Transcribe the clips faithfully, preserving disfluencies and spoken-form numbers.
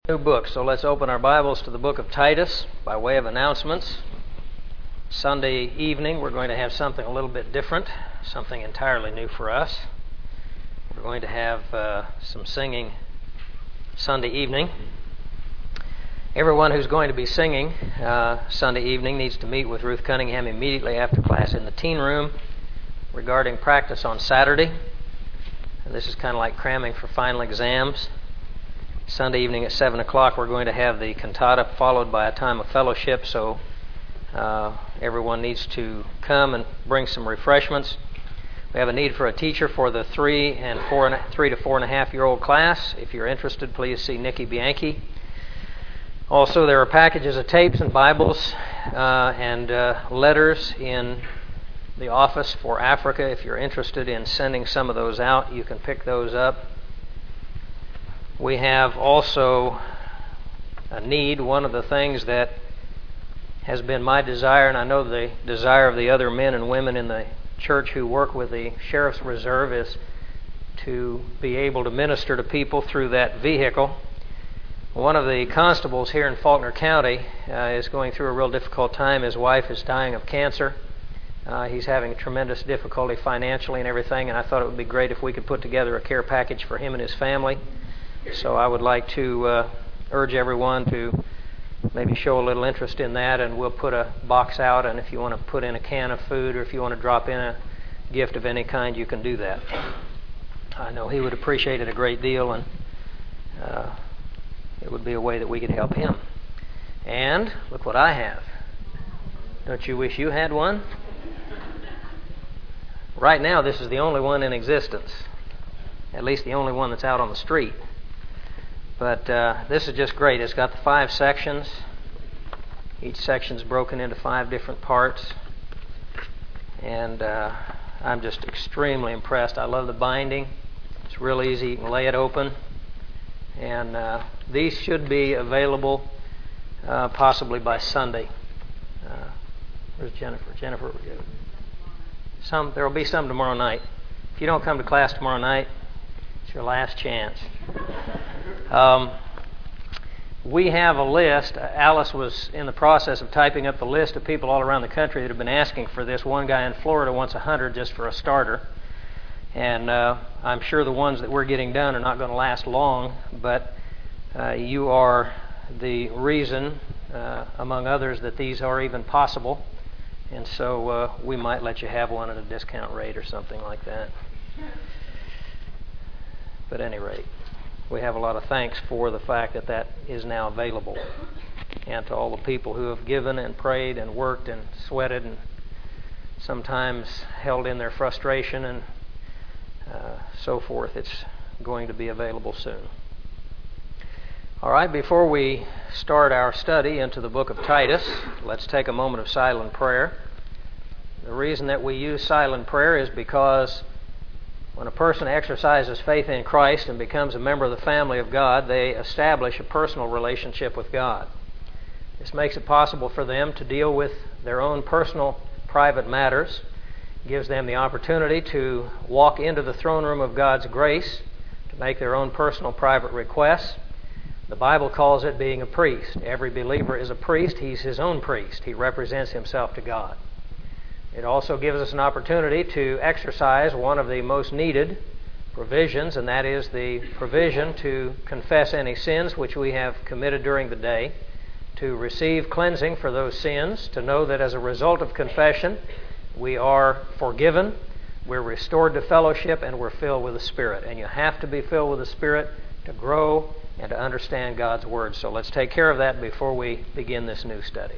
New book, so let's open our Bibles to the book of Titus by way of announcements. Sunday evening we're going to have something a little bit different, something entirely new for us. We're going to have uh, some singing Sunday evening. Everyone who's going to be singing uh, Sunday evening needs to meet with Ruth Cunningham immediately after class in the teen room regarding practice on Saturday. And this is kind of like cramming for final exams. Sunday evening at seven o'clock we're going to have the cantata followed by a time of fellowship, so uh, everyone needs to come and bring some refreshments. We have a need for a teacher for the three and four and a, three to four and a half year old class. If you're interested, please see Nikki Bianchi. Also, there are packages of tapes and Bibles uh, and uh, letters in the office for Africa. If you're interested in sending some of those out, you can pick those up. We have also a need. One of the things that has been my desire, and I know the desire of the other men and women in the church who work with the Sheriff's Reserve, is to be able to minister to people through that vehicle. One of the constables here in Faulkner County uh, is going through a real difficult time. His wife is dying of cancer. Uh, he's having tremendous difficulty financially and everything, and I thought it would be great if we could put together a care package for him and his family. So I would like to uh, urge everyone to maybe show a little interest in that, and we'll put a box out, and if you want to put in a can of food or if you want to drop in a gift of any kind, you can do that. I know he would appreciate it a great deal, and uh, it would be a way that we could help him. And look what I have. Don't you wish you had one? Right now, this is the only one in existence, at least the only one that's out on the street. But uh, this is just great. It's got the five sections. Each section's broken into five different parts. And uh, I'm just extremely impressed. I love the binding. It's real easy. You can lay it open. And uh, these should be available uh, possibly by Sunday. Uh, where's Jennifer? Jennifer, some there will be some tomorrow night. If you don't come to class tomorrow night, it's your last chance. Um, we have a list. Alice was in the process of typing up the list of people all around the country that have been asking for this. One guy in Florida wants one hundred just for a starter. And uh, I'm sure the ones that we're getting done are not going to last long, but uh, you are the reason, uh, among others, that these are even possible. And so uh, we might let you have one at a discount rate or something like that. But at any rate, we have a lot of thanks for the fact that that is now available. And to all the people who have given and prayed and worked and sweated and sometimes held in their frustration and uh, so forth, it's going to be available soon. All right, before we start our study into the book of Titus, let's take a moment of silent prayer. The reason that we use silent prayer is because when a person exercises faith in Christ and becomes a member of the family of God, they establish a personal relationship with God. This makes it possible for them to deal with their own personal, private matters, gives them the opportunity to walk into the throne room of God's grace, to make their own personal, private requests. The Bible calls it being a priest. Every believer is a priest. He's his own priest. He represents himself to God. It also gives us an opportunity to exercise one of the most needed provisions, and that is the provision to confess any sins which we have committed during the day, to receive cleansing for those sins, to know that as a result of confession we are forgiven, we're restored to fellowship, and we're filled with the Spirit. And you have to be filled with the Spirit to grow and to understand God's Word. So let's take care of that before we begin this new study.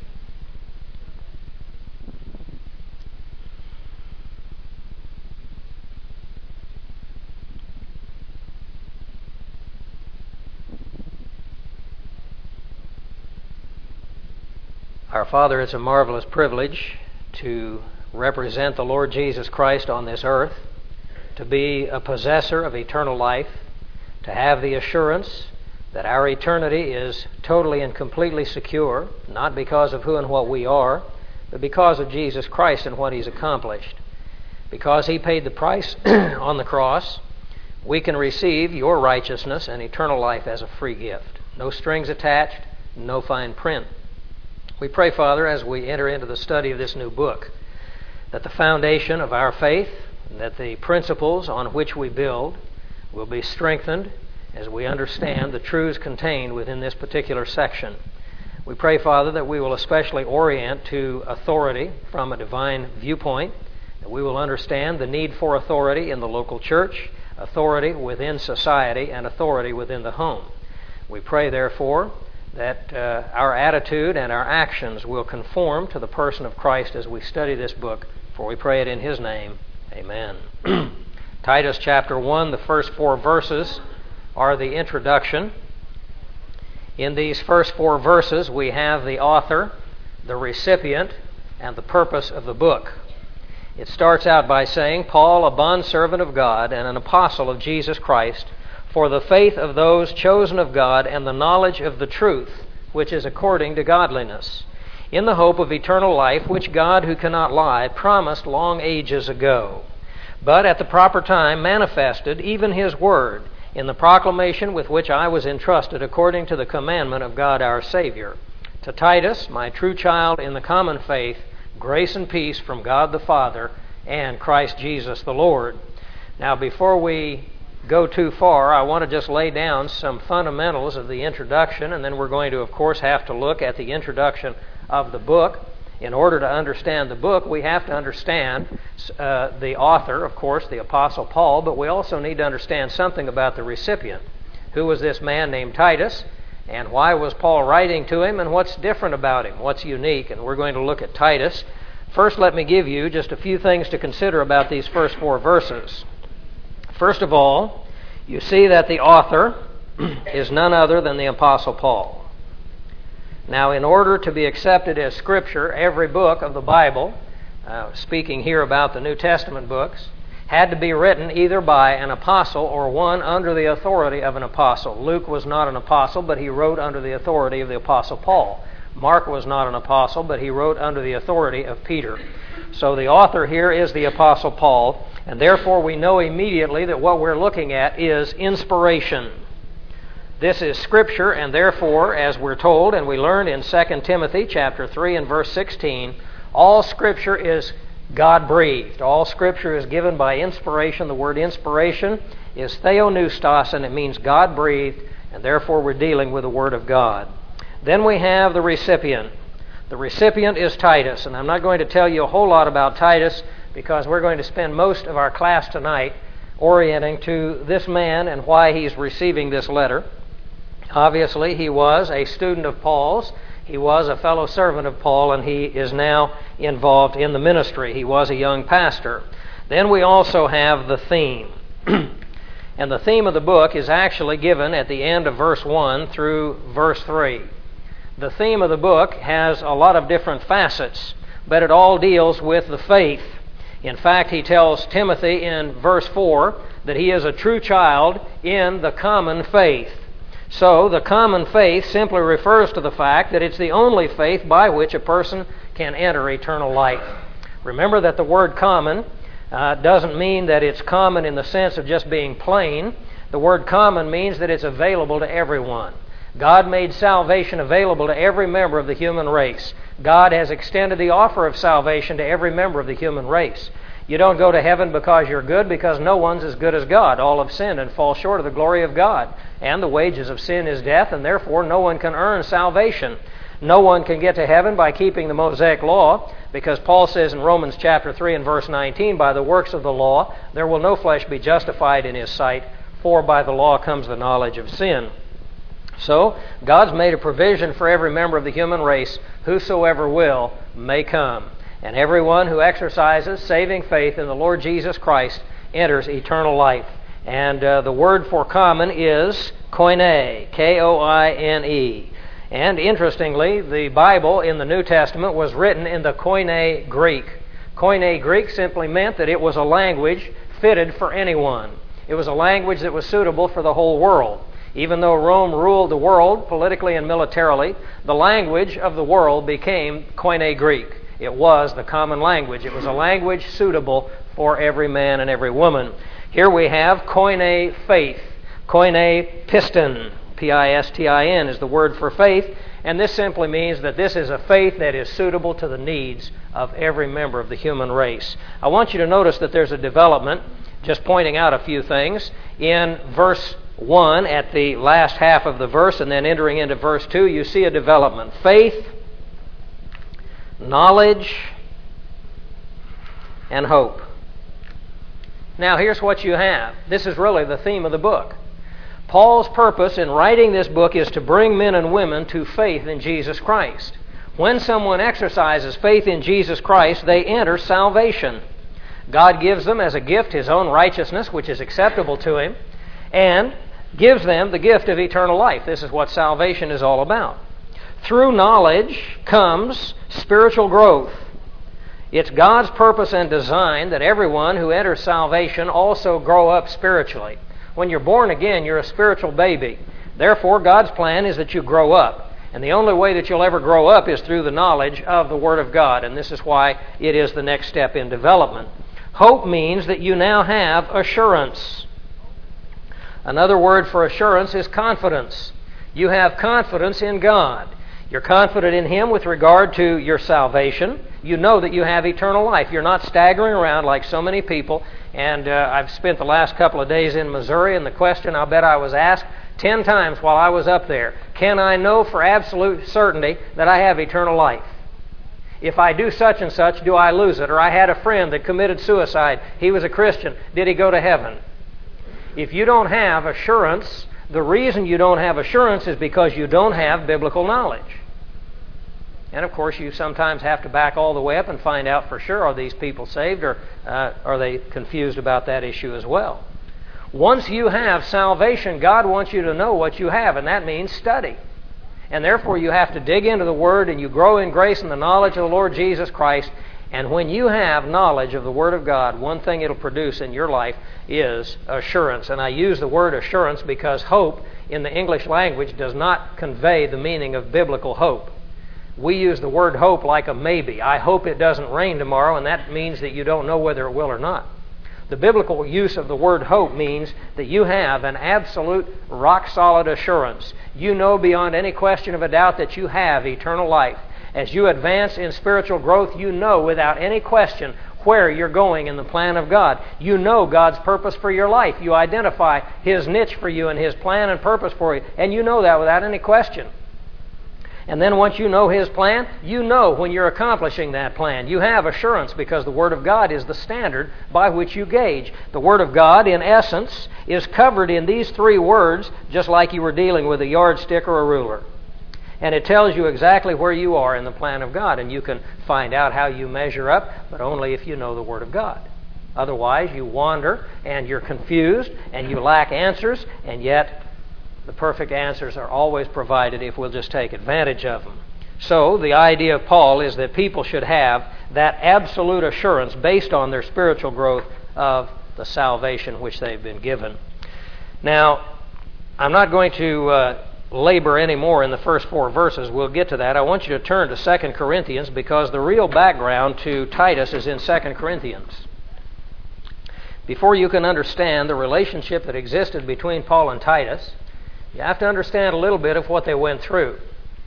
Our Father, it's a marvelous privilege to represent the Lord Jesus Christ on this earth, to be a possessor of eternal life, to have the assurance that our eternity is totally and completely secure, not because of who and what we are, but because of Jesus Christ and what He's accomplished. Because He paid the price on the cross, we can receive your righteousness and eternal life as a free gift. No strings attached, no fine print. We pray, Father, as we enter into the study of this new book, that the foundation of our faith, that the principles on which we build will be strengthened as we understand the truths contained within this particular section. We pray, Father, that we will especially orient to authority from a divine viewpoint, that we will understand the need for authority in the local church, authority within society, and authority within the home. We pray, therefore, that uh, our attitude and our actions will conform to the person of Christ as we study this book, for we pray it in His name. Amen. Titus chapter one, the first four verses are the introduction. In these first four verses, we have the author, the recipient, and the purpose of the book. It starts out by saying, Paul, a bondservant of God and an apostle of Jesus Christ, for the faith of those chosen of God and the knowledge of the truth, which is according to godliness, in the hope of eternal life, which God, who cannot lie, promised long ages ago, but at the proper time manifested even His word, in the proclamation with which I was entrusted according to the commandment of God our Savior. To Titus, my true child in the common faith, grace and peace from God the Father and Christ Jesus the Lord. Now, before we go too far, I want to just lay down some fundamentals of the introduction, and then we're going to, of course, have to look at the introduction of the book. In order to understand the book, we have to understand uh, the author, of course, the Apostle Paul, but we also need to understand something about the recipient. Who was this man named Titus, and why was Paul writing to him, and what's different about him, what's unique? And we're going to look at Titus. First, let me give you just a few things to consider about these first four verses. First of all, you see that the author is none other than the Apostle Paul. Now, in order to be accepted as Scripture, every book of the Bible, uh, speaking here about the New Testament books, had to be written either by an apostle or one under the authority of an apostle. Luke was not an apostle, but he wrote under the authority of the Apostle Paul. Mark was not an apostle, but he wrote under the authority of Peter. So the author here is the Apostle Paul, and therefore we know immediately that what we're looking at is inspiration. This is Scripture, and therefore, as we're told, and we learned in Second Timothy chapter three and verse sixteen, all Scripture is God-breathed. All Scripture is given by inspiration. The word inspiration is theopneustos, and it means God-breathed, and therefore we're dealing with the Word of God. Then we have the recipient. The recipient is Titus, and I'm not going to tell you a whole lot about Titus because we're going to spend most of our class tonight orienting to this man and why he's receiving this letter. Obviously, he was a student of Paul's. He was a fellow servant of Paul, and he is now involved in the ministry. He was a young pastor. Then we also have the theme. And the theme of the book is actually given at the end of verse one through verse three. The theme of the book has a lot of different facets, but it all deals with the faith. In fact, he tells Timothy in verse four that he is a true child in the common faith. So, the common faith simply refers to the fact that it's the only faith by which a person can enter eternal life. Remember that the word common uh, doesn't mean that it's common in the sense of just being plain. The word common means that it's available to everyone. God made salvation available to every member of the human race. God has extended the offer of salvation to every member of the human race. You don't go to heaven because you're good, because no one's as good as God. All have sinned and fall short of the glory of God. And the wages of sin is death, and therefore no one can earn salvation. No one can get to heaven by keeping the Mosaic law, because Paul says in Romans chapter three and verse nineteen, by the works of the law there will no flesh be justified in his sight, for by the law comes the knowledge of sin. So, God's made a provision for every member of the human race, whosoever will may come. And everyone who exercises saving faith in the Lord Jesus Christ enters eternal life. And uh, the word for common is koine, K O I N E. And interestingly, the Bible in the New Testament was written in the Koine Greek. Koine Greek simply meant that it was a language fitted for anyone. It was a language that was suitable for the whole world. Even though Rome ruled the world politically and militarily, the language of the world became Koine Greek. It was the common language. It was a language suitable for every man and every woman. Here we have koine faith, koine piston, P I S T I N is the word for faith, and this simply means that this is a faith that is suitable to the needs of every member of the human race. I want you to notice that there's a development, just pointing out a few things. In verse one, at the last half of the verse, and then entering into verse two, you see a development. Faith, knowledge, and hope. Now, here's what you have. This is really the theme of the book. Paul's purpose in writing this book is to bring men and women to faith in Jesus Christ. When someone exercises faith in Jesus Christ, they enter salvation. God gives them as a gift His own righteousness, which is acceptable to Him, and gives them the gift of eternal life. This is what salvation is all about. Through knowledge comes spiritual growth. It's God's purpose and design that everyone who enters salvation also grow up spiritually. When you're born again, you're a spiritual baby. Therefore, God's plan is that you grow up. And the only way that you'll ever grow up is through the knowledge of the Word of God. And this is why it is the next step in development. Hope means that you now have assurance. Another word for assurance is confidence. You have confidence in God. You're confident in Him with regard to your salvation. You know that you have eternal life. You're not staggering around like so many people. And uh, I've spent the last couple of days in Missouri, and the question I'll bet I was asked ten times while I was up there, can I know for absolute certainty that I have eternal life? If I do such and such, do I lose it? Or I had a friend that committed suicide. He was a Christian. Did he go to heaven? If you don't have assurance, the reason you don't have assurance is because you don't have biblical knowledge. And of course, you sometimes have to back all the way up and find out for sure, are these people saved, or uh, are they confused about that issue as well? Once you have salvation, God wants you to know what you have, and that means study. And therefore, you have to dig into the Word, and you grow in grace and the knowledge of the Lord Jesus Christ. And when you have knowledge of the Word of God, one thing it'll produce in your life is assurance. And I use the word assurance because hope in the English language does not convey the meaning of biblical hope. We use the word hope like a maybe. I hope it doesn't rain tomorrow, and that means that you don't know whether it will or not. The biblical use of the word hope means that you have an absolute rock-solid assurance. You know beyond any question of a doubt that you have eternal life. As you advance in spiritual growth, you know without any question where you're going in the plan of God. You know God's purpose for your life. You identify His niche for you and His plan and purpose for you, and you know that without any question. And then once you know His plan, you know when you're accomplishing that plan. You have assurance because the Word of God is the standard by which you gauge. The Word of God, in essence, is covered in these three words, just like you were dealing with a yardstick or a ruler. And it tells you exactly where you are in the plan of God, and you can find out how you measure up, but only if you know the Word of God. Otherwise, you wander, and you're confused, and you lack answers, and yet the perfect answers are always provided if we'll just take advantage of them. So, the idea of Paul is that people should have that absolute assurance based on their spiritual growth of the salvation which they've been given. Now, I'm not going to uh, labor any more in the first four verses. We'll get to that. I want you to turn to Second Corinthians because the real background to Titus is in Second Corinthians. Before you can understand the relationship that existed between Paul and Titus, you have to understand a little bit of what they went through.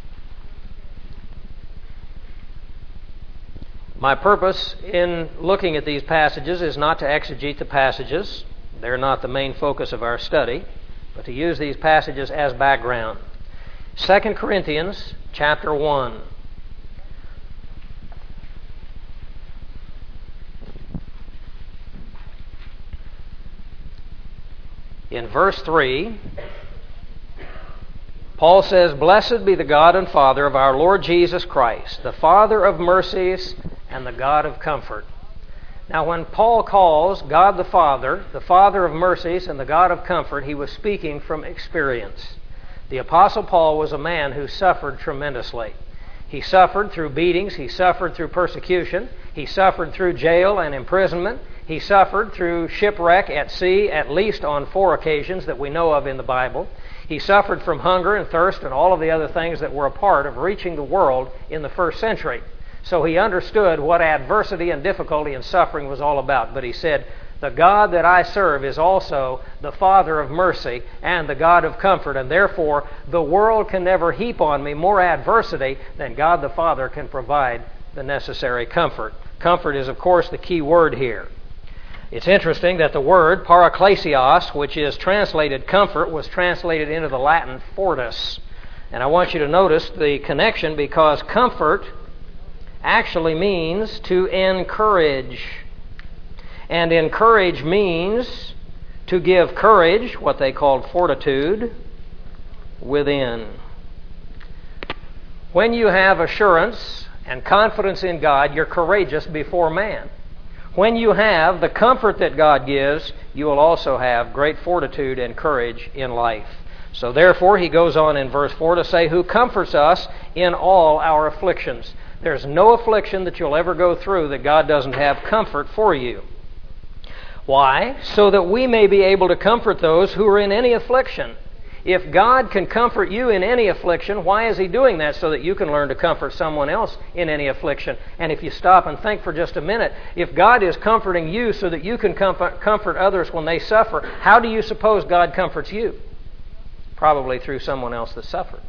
My purpose in looking at these passages is not to exegete the passages. They're not the main focus of our study, but to use these passages as background. Second Corinthians chapter one. In verse three, Paul says, "Blessed be the God and Father of our Lord Jesus Christ, the Father of mercies and the God of comfort." Now, when Paul calls God the Father, the Father of mercies and the God of comfort, he was speaking from experience. The Apostle Paul was a man who suffered tremendously. He suffered through beatings. He suffered through persecution. He suffered through jail and imprisonment. He suffered through shipwreck at sea, at least on four occasions that we know of in the Bible. He suffered from hunger and thirst and all of the other things that were a part of reaching the world in the first century. So he understood what adversity and difficulty and suffering was all about. But he said, The God that I serve is also the Father of mercy and the God of comfort, and therefore the world can never heap on me more adversity than God the Father can provide the necessary comfort. Comfort is, of course, the key word here. It's interesting that the word paraklesios, which is translated comfort, was translated into the Latin fortis. And I want you to notice the connection, because comfort actually means to encourage. And encourage means to give courage, what they called fortitude, within. When you have assurance and confidence in God, you're courageous before man. When you have the comfort that God gives, you will also have great fortitude and courage in life. So therefore, he goes on in verse four to say, who comforts us in all our afflictions. There's no affliction that you'll ever go through that God doesn't have comfort for you. Why? So that we may be able to comfort those who are in any affliction. If God can comfort you in any affliction, why is He doing that? So that you can learn to comfort someone else in any affliction. And if you stop and think for just a minute, if God is comforting you so that you can comfort, comfort others when they suffer, how do you suppose God comforts you? Probably through someone else that suffered.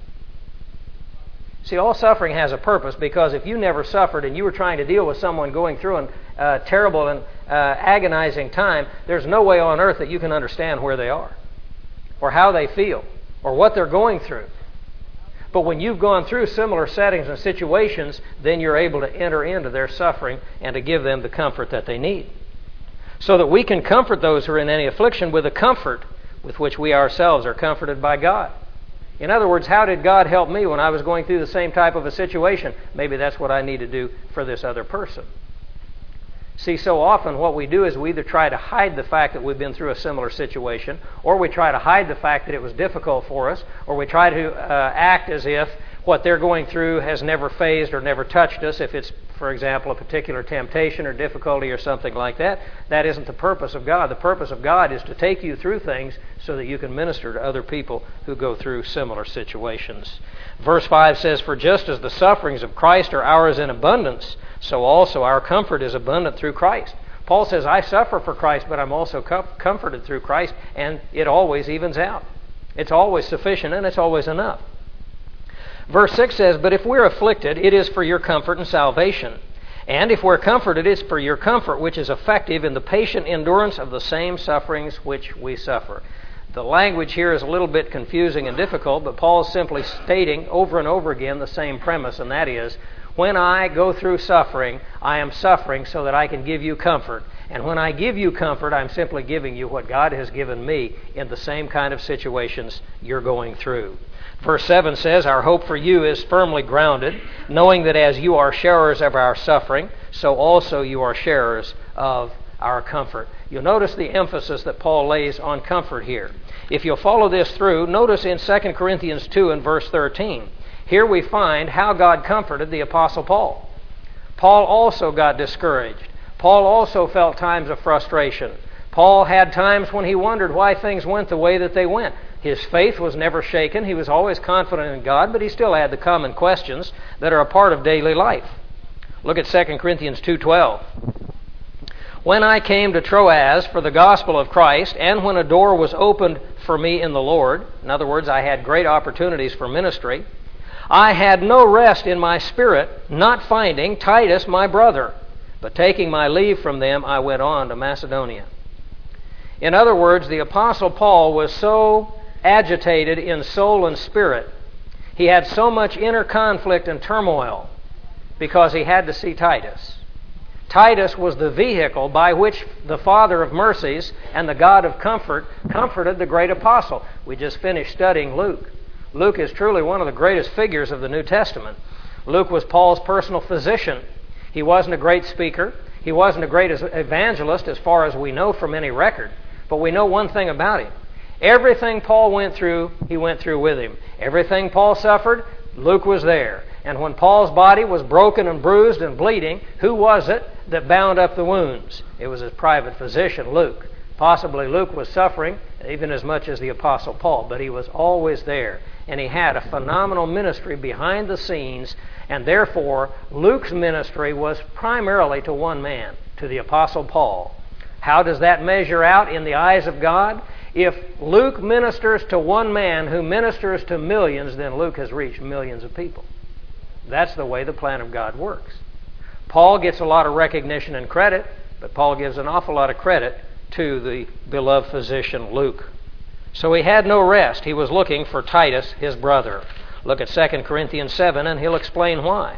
See, all suffering has a purpose, because if you never suffered and you were trying to deal with someone going through a uh, terrible and uh, agonizing time, there's no way on earth that you can understand where they are, or how they feel, or what they're going through. But when you've gone through similar settings and situations, then you're able to enter into their suffering and to give them the comfort that they need. So that we can comfort those who are in any affliction with the comfort with which we ourselves are comforted by God. In other words, how did God help me when I was going through the same type of a situation? Maybe that's what I need to do for this other person. See, so often what we do is we either try to hide the fact that we've been through a similar situation, or we try to hide the fact that it was difficult for us, or we try to uh, act as if what they're going through has never fazed or never touched us. If it's, for example, a particular temptation or difficulty or something like that, that isn't the purpose of God. The purpose of God is to take you through things so that you can minister to other people who go through similar situations. Verse five says, for just as the sufferings of Christ are ours in abundance, so also our comfort is abundant through Christ. Paul says, I suffer for Christ, but I'm also com- comforted through Christ, and it always evens out. It's always sufficient, and it's always enough. Verse six says, but if we're afflicted, it is for your comfort and salvation. And if we're comforted, it's for your comfort, which is effective in the patient endurance of the same sufferings which we suffer. The language here is a little bit confusing and difficult, but Paul is simply stating over and over again the same premise, and that is, when I go through suffering, I am suffering so that I can give you comfort. And when I give you comfort, I'm simply giving you what God has given me in the same kind of situations you're going through. Verse seven says, our hope for you is firmly grounded, knowing that as you are sharers of our suffering, so also you are sharers of our comfort. You'll notice the emphasis that Paul lays on comfort here. If you'll follow this through, notice in Second Corinthians two and verse thirteen. Here we find how God comforted the Apostle Paul. Paul also got discouraged. Paul also felt times of frustration. Paul had times when he wondered why things went the way that they went. His faith was never shaken. He was always confident in God, but he still had the common questions that are a part of daily life. Look at Second Corinthians two twelve. When I came to Troas for the gospel of Christ, and when a door was opened for me in the Lord, in other words, I had great opportunities for ministry, I had no rest in my spirit, not finding Titus my brother, but taking my leave from them, I went on to Macedonia. In other words, the Apostle Paul was so agitated in soul and spirit. He had so much inner conflict and turmoil because he had to see Titus. Titus was the vehicle by which the Father of mercies and the God of comfort comforted the great apostle. We just finished studying Luke. Luke is truly one of the greatest figures of the New Testament. Luke was Paul's personal physician. He wasn't a great speaker. He wasn't a great evangelist as far as we know from any record. But we know one thing about him. Everything Paul went through, he went through with him. Everything Paul suffered, Luke was there. And when Paul's body was broken and bruised and bleeding, who was it that bound up the wounds? It was his private physician, Luke. Possibly Luke was suffering even as much as the Apostle Paul, but he was always there. And he had a phenomenal ministry behind the scenes, and therefore Luke's ministry was primarily to one man, to the Apostle Paul. How does that measure out in the eyes of God? If Luke ministers to one man who ministers to millions, then Luke has reached millions of people. That's the way the plan of God works. Paul gets a lot of recognition and credit, but Paul gives an awful lot of credit to the beloved physician Luke. So he had no rest. He was looking for Titus, his brother. Look at Second Corinthians seven, and he'll explain why.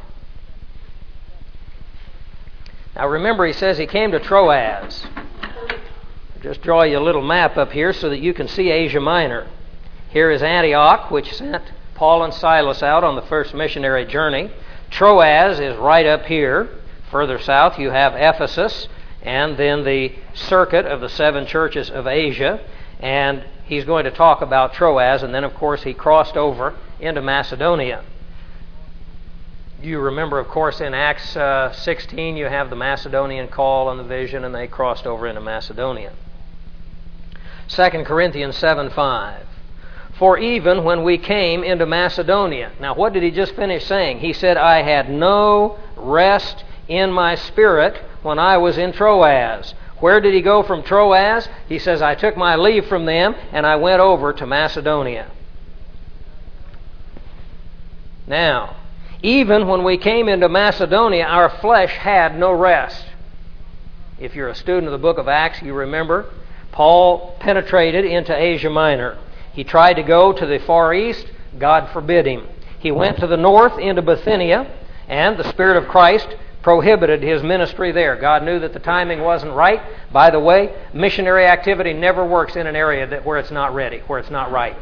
Now remember, he says he came to Troas. Just draw you a little map up here so that you can see Asia Minor. Here is Antioch, which sent Paul and Silas out on the first missionary journey. Troas is right up here. Further south you have Ephesus, and then the circuit of the seven churches of Asia. And he's going to talk about Troas, and then of course he crossed over into Macedonia. You remember, of course, in Acts uh, sixteen you have the Macedonian call and the vision, and they crossed over into Macedonia. Second Corinthians seven five. For even when we came into Macedonia. Now what did he just finish saying? He said, I had no rest in my spirit when I was in Troas. Where did he go from Troas? He says, I took my leave from them and I went over to Macedonia. Now, even when we came into Macedonia, our flesh had no rest. If you're a student of the book of Acts, you remember Paul penetrated into Asia Minor. He tried to go to the Far East. God forbid him. He went to the north into Bithynia, and the Spirit of Christ prohibited his ministry there. God knew that the timing wasn't right. By the way, missionary activity never works in an area that where it's not ready, where it's not right.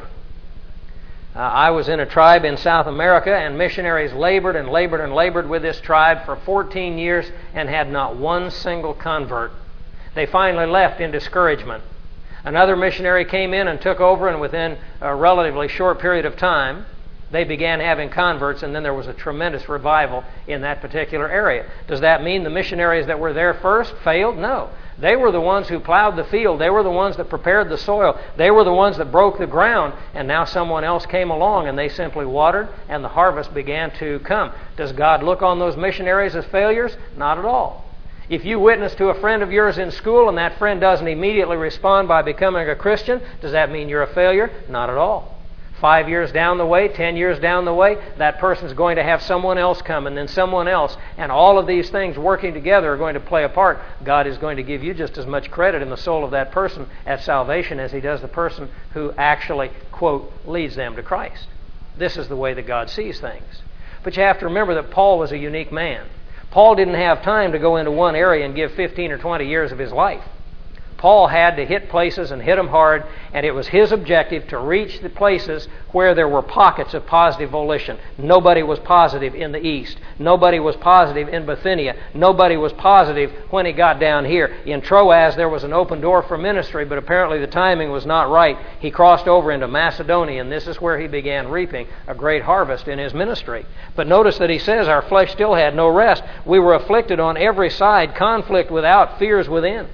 Uh, I was in a tribe in South America, and missionaries labored and labored and labored with this tribe for fourteen years and had not one single convert. They finally left in discouragement. Another missionary came in and took over, and within a relatively short period of time, they began having converts, and then there was a tremendous revival in that particular area. Does that mean the missionaries that were there first failed? No. They were the ones who plowed the field. They were the ones that prepared the soil. They were the ones that broke the ground, and now someone else came along, and they simply watered, and the harvest began to come. Does God look on those missionaries as failures? Not at all. If you witness to a friend of yours in school and that friend doesn't immediately respond by becoming a Christian, does that mean you're a failure? Not at all. Five years down the way, ten years down the way, that person's going to have someone else come, and then someone else, and all of these things working together are going to play a part. God is going to give you just as much credit in the soul of that person at salvation as He does the person who actually, quote, leads them to Christ. This is the way that God sees things. But you have to remember that Paul was a unique man. Paul didn't have time to go into one area and give fifteen or twenty years of his life. Paul had to hit places and hit them hard, and it was his objective to reach the places where there were pockets of positive volition. Nobody was positive in the east. Nobody was positive in Bithynia. Nobody was positive when he got down here. In Troas, there was an open door for ministry, but apparently the timing was not right. He crossed over into Macedonia, and this is where he began reaping a great harvest in his ministry. But notice that he says, our flesh still had no rest. We were afflicted on every side, conflict without, fears within.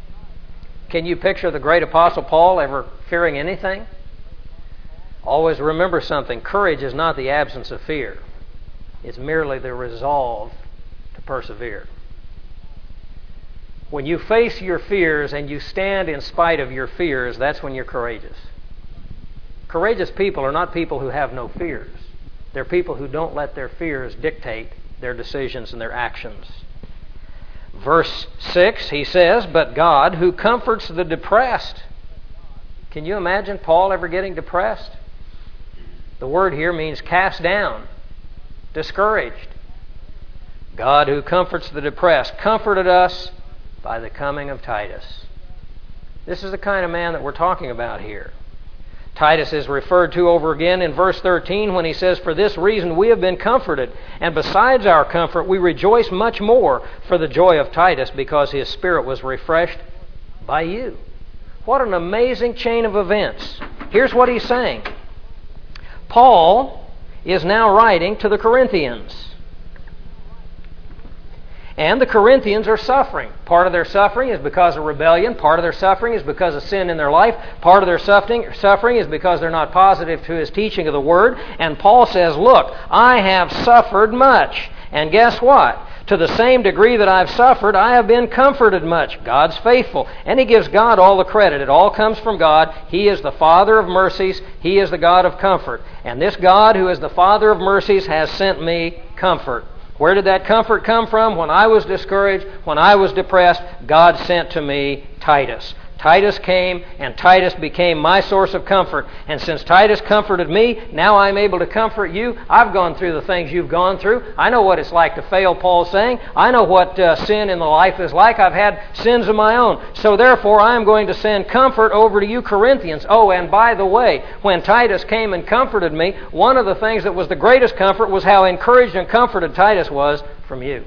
Can you picture the great Apostle Paul ever fearing anything? Always remember something. Courage is not the absence of fear. It's merely the resolve to persevere. When you face your fears and you stand in spite of your fears, that's when you're courageous. Courageous people are not people who have no fears. They're people who don't let their fears dictate their decisions and their actions. Verse six, he says, but God who comforts the depressed. Can you imagine Paul ever getting depressed? The word here means cast down, discouraged. God who comforts the depressed comforted us by the coming of Titus. This is the kind of man that we're talking about here. Titus is referred to over again in verse thirteen when he says, for this reason we have been comforted, and besides our comfort we rejoice much more for the joy of Titus, because his spirit was refreshed by you. What an amazing chain of events. Here's what he's saying. Paul is now writing to the Corinthians. And the Corinthians are suffering. Part of their suffering is because of rebellion. Part of their suffering is because of sin in their life. Part of their suffering suffering is because they're not positive to his teaching of the Word. And Paul says, look, I have suffered much. And guess what? To the same degree that I've suffered, I have been comforted much. God's faithful. And he gives God all the credit. It all comes from God. He is the Father of mercies. He is the God of comfort. And this God, who is the Father of mercies, has sent me comfort. Where did that comfort come from? When I was discouraged, when I was depressed, God sent to me Titus. Titus came, and Titus became my source of comfort. And since Titus comforted me, now I'm able to comfort you. I've gone through the things you've gone through. I know what it's like to fail, Paul's saying. I know what uh, sin in the life is like. I've had sins of my own. So therefore, I am going to send comfort over to you Corinthians. Oh, and by the way, when Titus came and comforted me, one of the things that was the greatest comfort was how encouraged and comforted Titus was from you.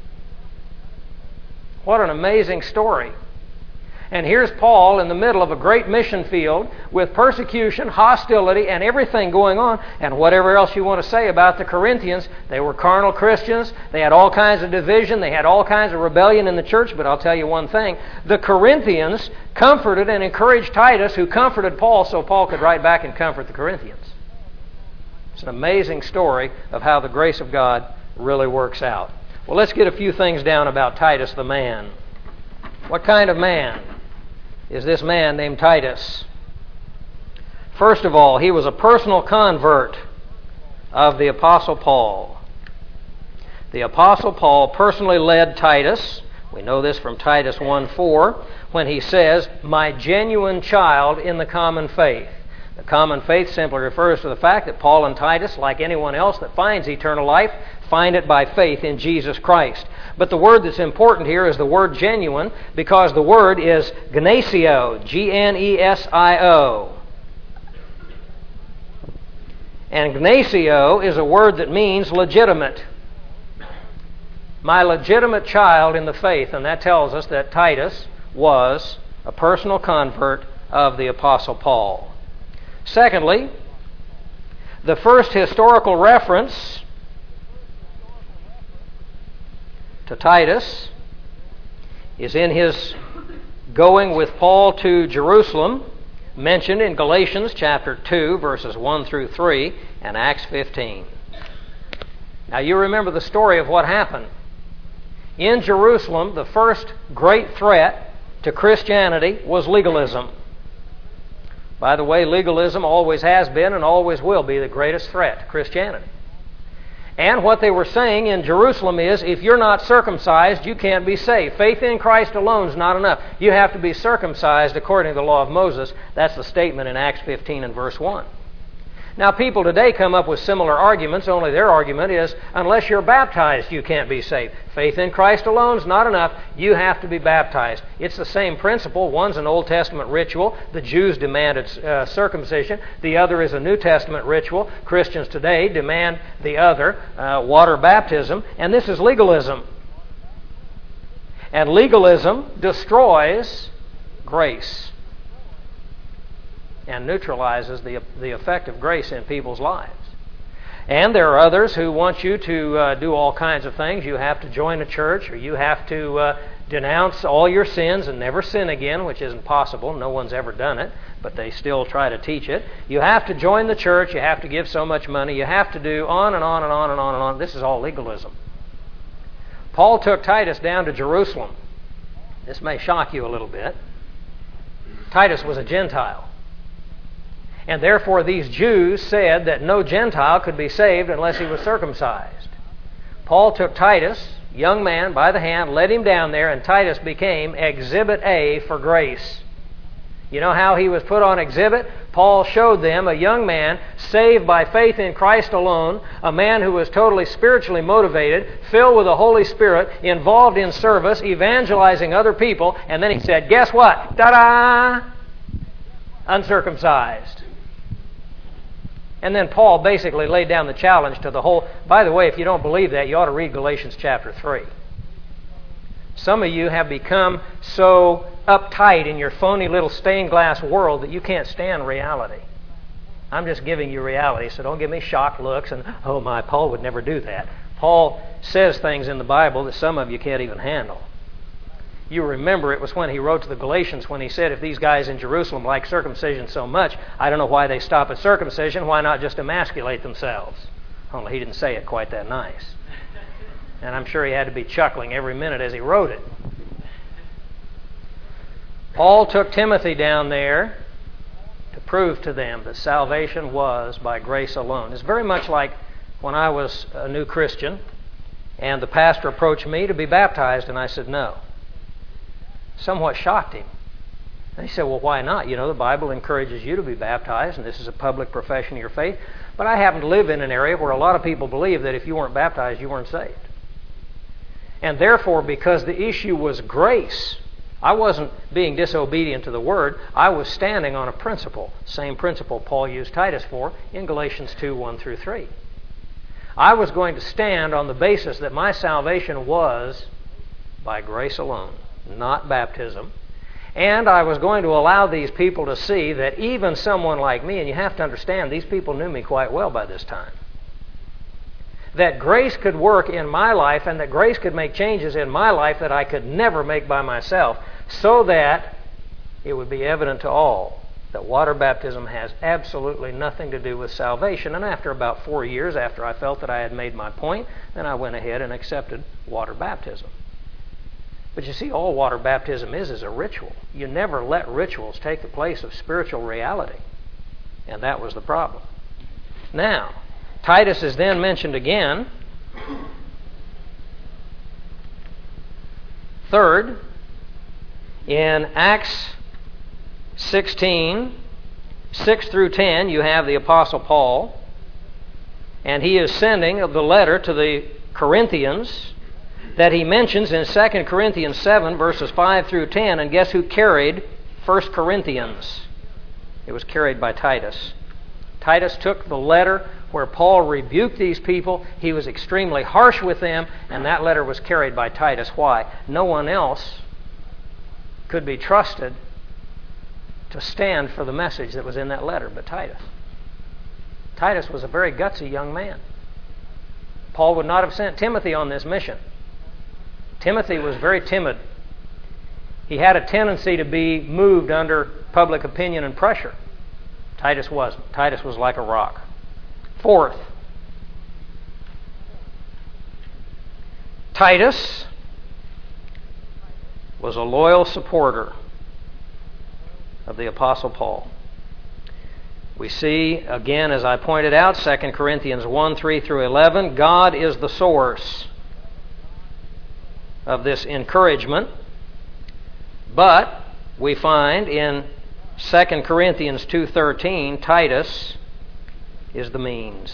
What an amazing story. And here's Paul in the middle of a great mission field with persecution, hostility, and everything going on. And whatever else you want to say about the Corinthians, they were carnal Christians. They had all kinds of division. They had all kinds of rebellion in the church. But I'll tell you one thing. The Corinthians comforted and encouraged Titus, who comforted Paul so Paul could write back and comfort the Corinthians. It's an amazing story of how the grace of God really works out. Well, let's get a few things down about Titus the man. What kind of man is this man named Titus? First of all, he was a personal convert of the Apostle Paul. The Apostle Paul personally led Titus. We know this from Titus one four, when he says, "My genuine child in the common faith." The common faith simply refers to the fact that Paul and Titus, like anyone else that finds eternal life, find it by faith in Jesus Christ. But the word that's important here is the word genuine, because the word is gnesio, G N E S I O. And gnesio is a word that means legitimate. My legitimate child in the faith, and that tells us that Titus was a personal convert of the Apostle Paul. Secondly, the first historical reference to Titus is in his going with Paul to Jerusalem, mentioned in Galatians chapter two, verses one through three, and Acts fifteen. Now you remember the story of what happened. In Jerusalem, the first great threat to Christianity was legalism. By the way, legalism always has been and always will be the greatest threat to Christianity. And what they were saying in Jerusalem is, if you're not circumcised, you can't be saved. Faith in Christ alone is not enough. You have to be circumcised according to the law of Moses. That's the statement in Acts fifteen and verse one. Now, people today come up with similar arguments, only their argument is, unless you're baptized, you can't be saved. Faith in Christ alone is not enough. You have to be baptized. It's the same principle. One's an Old Testament ritual. The Jews demanded uh, circumcision. The other is a New Testament ritual. Christians today demand the other, uh, water baptism. And this is legalism. And legalism destroys grace and neutralizes the, the effect of grace in people's lives. And there are others who want you to uh, do all kinds of things. You have to join a church, or you have to uh, denounce all your sins and never sin again, which isn't possible. No one's ever done it, but they still try to teach it. You have to join the church. You have to give so much money. You have to do on and on and on and on and on. This is all legalism. Paul took Titus down to Jerusalem. This may shock you a little bit. Titus was a Gentile. And therefore these Jews said that no Gentile could be saved unless he was circumcised. Paul took Titus, young man, by the hand, led him down there, and Titus became Exhibit A for grace. You know how he was put on exhibit? Paul showed them a young man saved by faith in Christ alone, a man who was totally spiritually motivated, filled with the Holy Spirit, involved in service, evangelizing other people, and then he said, guess what? Ta-da! Uncircumcised. And then Paul basically laid down the challenge to the whole... By the way, if you don't believe that, you ought to read Galatians chapter three. Some of you have become so uptight in your phony little stained glass world that you can't stand reality. I'm just giving you reality, so don't give me shocked looks and, oh my, Paul would never do that. Paul says things in the Bible that some of you can't even handle. You remember it was when he wrote to the Galatians when he said, if these guys in Jerusalem like circumcision so much, I don't know why they stop at circumcision. Why not just emasculate themselves? Only he didn't say it quite that nice. And I'm sure he had to be chuckling every minute as he wrote it. Paul took Timothy down there to prove to them that salvation was by grace alone. It's very much like when I was a new Christian and the pastor approached me to be baptized, and I said no. Somewhat shocked him. And he said, well, why not? You know, the Bible encourages you to be baptized, and this is a public profession of your faith. But I happen to live in an area where a lot of people believe that if you weren't baptized, you weren't saved. And therefore, because the issue was grace, I wasn't being disobedient to the Word. I was standing on a principle, same principle Paul used Titus for in Galatians two, one through three. I was going to stand on the basis that my salvation was by grace alone, not baptism. And I was going to allow these people to see that even someone like me, and you have to understand, these people knew me quite well by this time, that grace could work in my life and that grace could make changes in my life that I could never make by myself, so that it would be evident to all that water baptism has absolutely nothing to do with salvation. And after about four years, after I felt that I had made my point, then I went ahead and accepted water baptism. But you see, all water baptism is is a ritual. You never let rituals take the place of spiritual reality. And that was the problem. Now, Titus is then mentioned again. Third, in Acts sixteen, six through ten, you have the Apostle Paul, and he is sending the letter to the Corinthians that he mentions in Second Corinthians seven, verses five through ten, and guess who carried First Corinthians? It was carried by Titus. Titus took the letter where Paul rebuked these people. He was extremely harsh with them, and that letter was carried by Titus. Why? No one else could be trusted to stand for the message that was in that letter but Titus. Titus was a very gutsy young man. Paul would not have sent Timothy on this mission. Timothy was very timid. He had a tendency to be moved under public opinion and pressure. Titus wasn't. Titus was like a rock. Fourth, Titus was a loyal supporter of the Apostle Paul. We see, again, as I pointed out, Second Corinthians one, three through eleven, God is the source of this encouragement. But we find in Second Corinthians two thirteen, Titus is the means.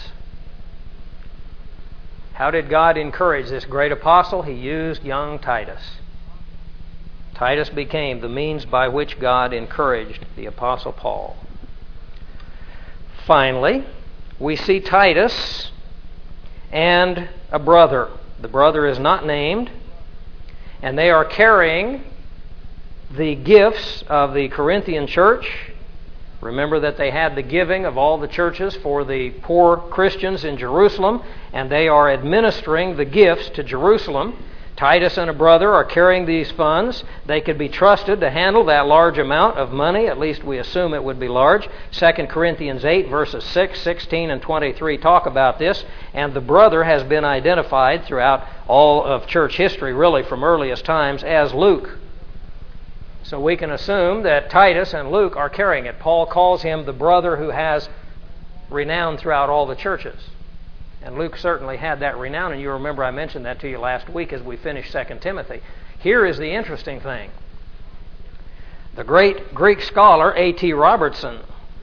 How did God encourage this great apostle? He used young Titus. Titus became the means by which God encouraged the Apostle Paul. Finally, we see Titus and a brother. The brother is not named, and they are carrying the gifts of the Corinthian church. Remember that they had the giving of all the churches for the poor Christians in Jerusalem, and they are administering the gifts to Jerusalem. Titus and a brother are carrying these funds. They could be trusted to handle that large amount of money. At least we assume it would be large. Second Corinthians eight, verses six, sixteen, and twenty-three talk about this. And the brother has been identified throughout all of church history, really from earliest times, as Luke. So we can assume that Titus and Luke are carrying it. Paul calls him the brother who has renown throughout all the churches. And Luke certainly had that renown, and you remember I mentioned that to you last week as we finished Second Timothy. Here is the interesting thing. The great Greek scholar A T Robertson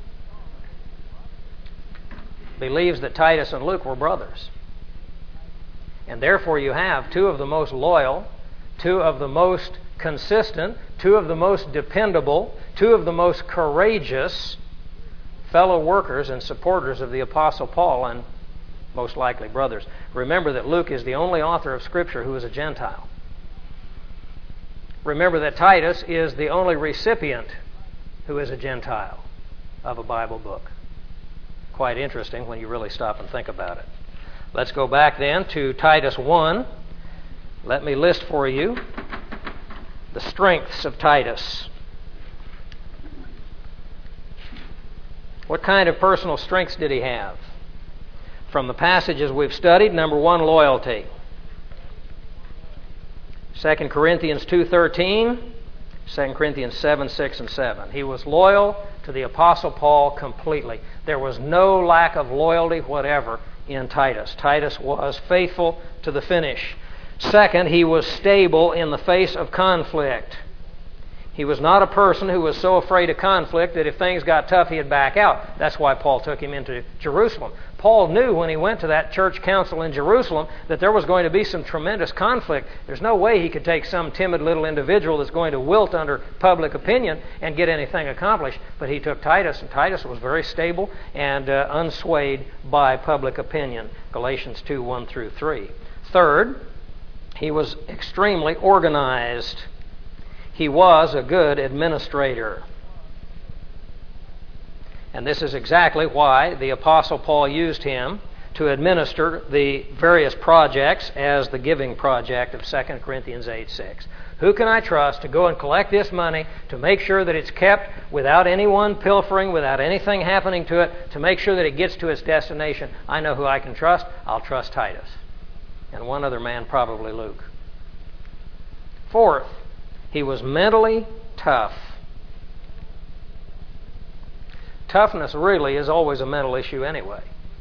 believes that Titus and Luke were brothers. And therefore you have two of the most loyal, two of the most consistent, two of the most dependable, two of the most courageous fellow workers and supporters of the Apostle Paul, and most likely brothers. Remember that Luke is the only author of Scripture who is a Gentile. Remember that Titus is the only recipient who is a Gentile of a Bible book. Quite interesting when you really stop and think about it. Let's go back then to Titus one. Let me list for you the strengths of Titus. What kind of personal strengths did he have? From the passages we've studied, number one, loyalty. Second Corinthians two thirteen, Second Corinthians seven, six, and seven. He was loyal to the Apostle Paul completely. There was no lack of loyalty whatever in Titus. Titus was faithful to the finish. Second, he was stable in the face of conflict. He was not a person who was so afraid of conflict that if things got tough, he'd back out. That's why Paul took him into Jerusalem. Paul knew when he went to that church council in Jerusalem that there was going to be some tremendous conflict. There's no way he could take some timid little individual that's going to wilt under public opinion and get anything accomplished. But he took Titus, and Titus was very stable and uh, unswayed by public opinion. Galatians two, one through three. Third, he was extremely organized. He was a good administrator. And this is exactly why the Apostle Paul used him to administer the various projects as the giving project of Second Corinthians eight six. Who can I trust to go and collect this money, to make sure that it's kept without anyone pilfering, without anything happening to it, to make sure that it gets to its destination? I know who I can trust. I'll trust Titus. And one other man, probably Luke. Fourth, he was mentally tough. Toughness really is always a mental issue anyway.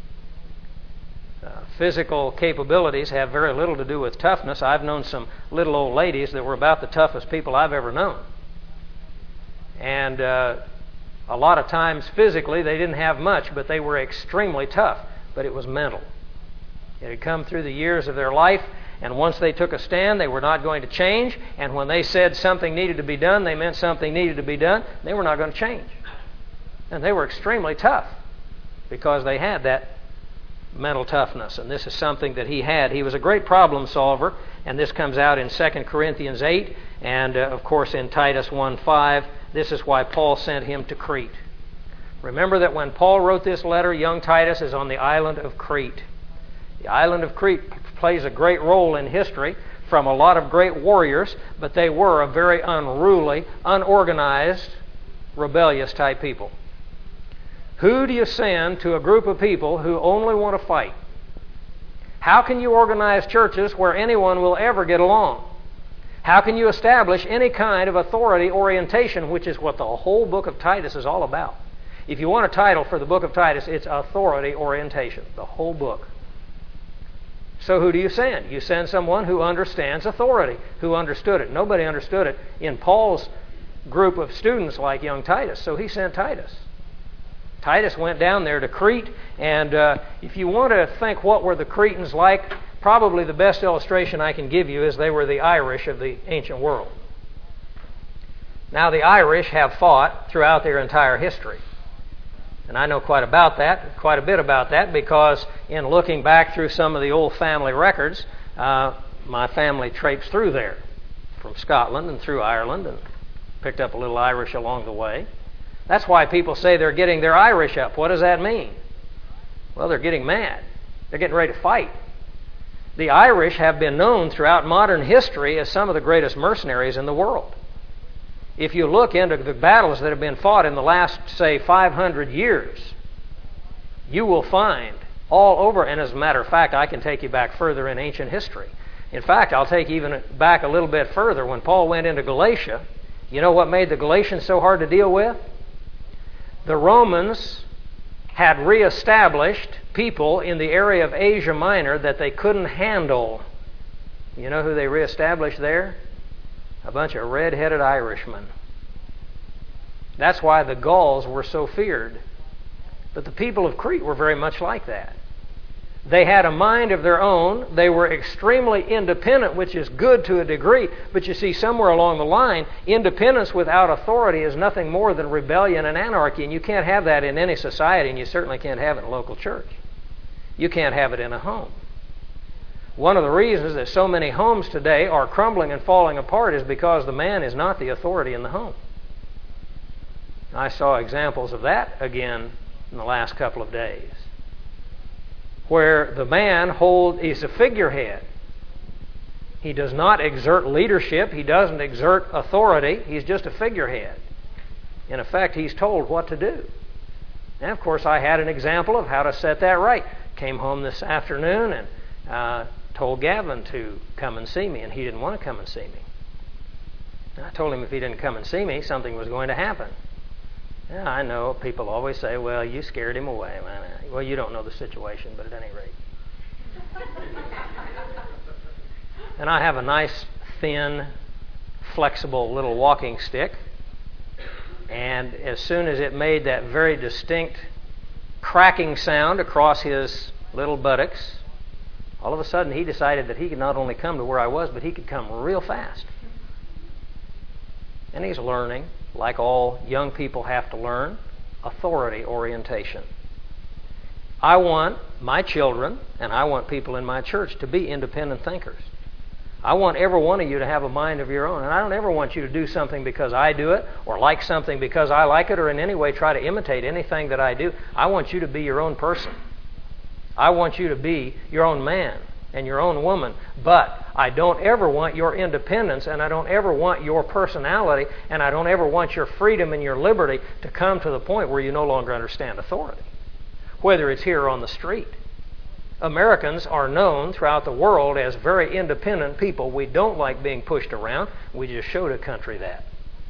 Uh, physical capabilities have very little to do with toughness. I've known some little old ladies that were about the toughest people I've ever known. And uh, a lot of times physically they didn't have much, but they were extremely tough. But it was mental. It had come through the years of their life, and once they took a stand, they were not going to change. And when they said something needed to be done, they meant something needed to be done. They were not going to change. And they were extremely tough because they had that mental toughness. And this is something that he had. He was a great problem solver, and this comes out in Second Corinthians eight and, uh, of course, in Titus one five. This is why Paul sent him to Crete. Remember that when Paul wrote this letter, young Titus is on the island of Crete. The island of Crete plays a great role in history from a lot of great warriors, but they were a very unruly, unorganized, rebellious type people. Who do you send to a group of people who only want to fight? How can you organize churches where anyone will ever get along? How can you establish any kind of authority orientation, which is what the whole book of Titus is all about? If you want a title for the book of Titus, it's authority orientation, the whole book. So who do you send? You send someone who understands authority, who understood it. Nobody understood it in Paul's group of students like young Titus, so he sent Titus. Titus went down there to Crete, and uh, if you want to think what were the Cretans like, probably the best illustration I can give you is they were the Irish of the ancient world. Now, the Irish have fought throughout their entire history. And I know quite about that, quite a bit about that, because in looking back through some of the old family records, uh, my family traipsed through there from Scotland and through Ireland and picked up a little Irish along the way. That's why people say they're getting their Irish up. What does that mean? Well, they're getting mad. They're getting ready to fight. The Irish have been known throughout modern history as some of the greatest mercenaries in the world. If you look into the battles that have been fought in the last, say, five hundred years, you will find all over, and as a matter of fact, I can take you back further in ancient history. In fact, I'll take you even back a little bit further. When Paul went into Galatia, you know what made the Galatians so hard to deal with? The Romans had reestablished people in the area of Asia Minor that they couldn't handle. You know who they reestablished there? A bunch of red-headed Irishmen. That's why the Gauls were so feared. But the people of Crete were very much like that. They had a mind of their own. They were extremely independent, which is good to a degree. But you see, somewhere along the line, independence without authority is nothing more than rebellion and anarchy. And you can't have that in any society, and you certainly can't have it in a local church. You can't have it in a home. One of the reasons that so many homes today are crumbling and falling apart is because the man is not the authority in the home. I saw examples of that again in the last couple of days, where the man hold is a figurehead. He does not exert leadership. He doesn't exert authority. He's just a figurehead. In effect, he's told what to do. And of course, I had an example of how to set that right. Came home this afternoon and uh, told Gavin to come and see me, and he didn't want to come and see me. And I told him if he didn't come and see me, something was going to happen. Yeah, I know. People always say, well, you scared him away. Well, you don't know the situation, but at any rate. And I have a nice, thin, flexible little walking stick. And as soon as it made that very distinct cracking sound across his little buttocks, all of a sudden he decided that he could not only come to where I was, but he could come real fast. And he's learning, like all young people have to learn, authority orientation. I want my children and I want people in my church to be independent thinkers. I want every one of you to have a mind of your own. And I don't ever want you to do something because I do it, or like something because I like it, or in any way try to imitate anything that I do. I want you to be your own person. I want you to be your own man and your own woman. But I don't ever want your independence, and I don't ever want your personality, and I don't ever want your freedom and your liberty to come to the point where you no longer understand authority, whether it's here or on the street. Americans are known throughout the world as very independent people. We don't like being pushed around. We just show the country that.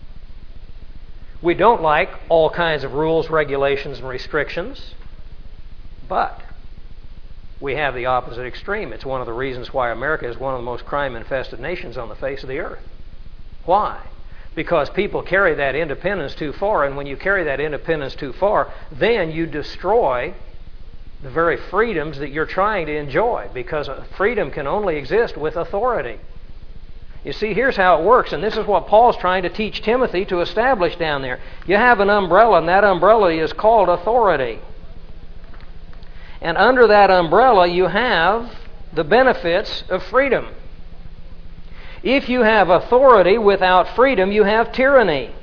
We don't like all kinds of rules, regulations, and restrictions. But we have the opposite extreme. It's one of the reasons why America is one of the most crime-infested nations on the face of the earth. Why? Because people carry that independence too far, and when you carry that independence too far, then you destroy the very freedoms that you're trying to enjoy, because freedom can only exist with authority. You see, here's how it works, and this is what Paul's trying to teach Timothy to establish down there. You have an umbrella, and that umbrella is called authority. And under that umbrella, you have the benefits of freedom. If you have authority without freedom, you have tyranny.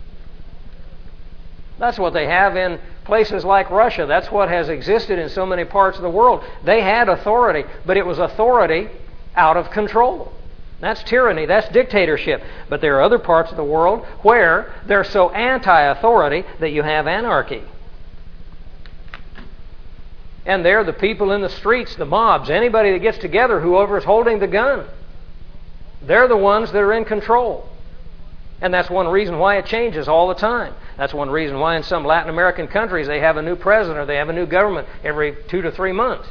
That's what they have in places like Russia. That's what has existed in so many parts of the world. They had authority, but it was authority out of control. That's tyranny. That's dictatorship. But there are other parts of the world where they're so anti-authority that you have anarchy. And they're the people in the streets, the mobs, anybody that gets together, whoever is holding the gun. They're the ones that are in control. And that's one reason why it changes all the time. That's one reason why in some Latin American countries they have a new president or they have a new government every two to three months.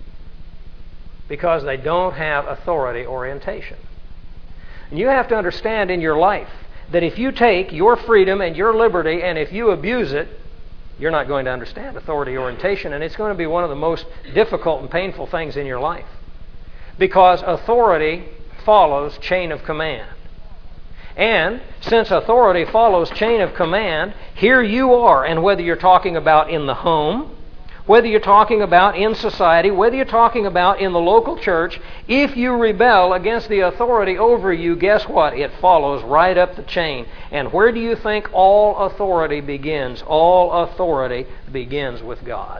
Because they don't have authority orientation. And you have to understand in your life that if you take your freedom and your liberty and if you abuse it, you're not going to understand authority orientation, and it's going to be one of the most difficult and painful things in your life. Because authority follows chain of command. And since authority follows chain of command, here you are, and whether you're talking about in the home, whether you're talking about in society, whether you're talking about in the local church, if you rebel against the authority over you, guess what? It follows right up the chain. And where do you think all authority begins? All authority begins with God.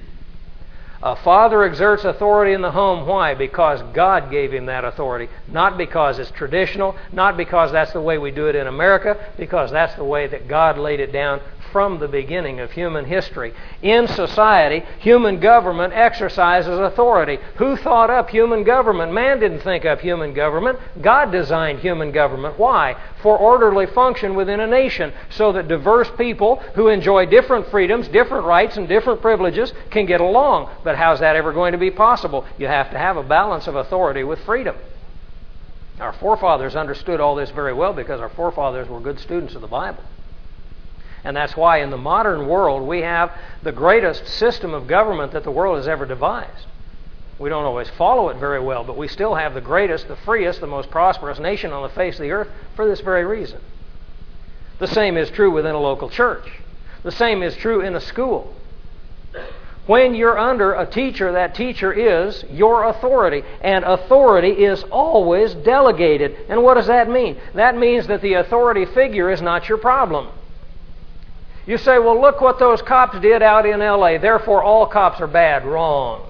A father exerts authority in the home. Why? Because God gave him that authority. Not because it's traditional, not because that's the way we do it in America, because that's the way that God laid it down from the beginning of human history. In society, human government exercises authority. Who thought up human government? Man didn't think up human government. God designed human government. Why? For orderly function within a nation, so that diverse people who enjoy different freedoms, different rights, and different privileges can get along. But how's that ever going to be possible? You have to have a balance of authority with freedom. Our forefathers understood all this very well because our forefathers were good students of the Bible. And that's why in the modern world we have the greatest system of government that the world has ever devised. We don't always follow it very well, but we still have the greatest, the freest, the most prosperous nation on the face of the earth for this very reason. The same is true within a local church. The same is true in a school. When you're under a teacher, that teacher is your authority. And authority is always delegated. And what does that mean? That means that the authority figure is not your problem. You say, well, look what those cops did out in L A, therefore all cops are bad. Wrong.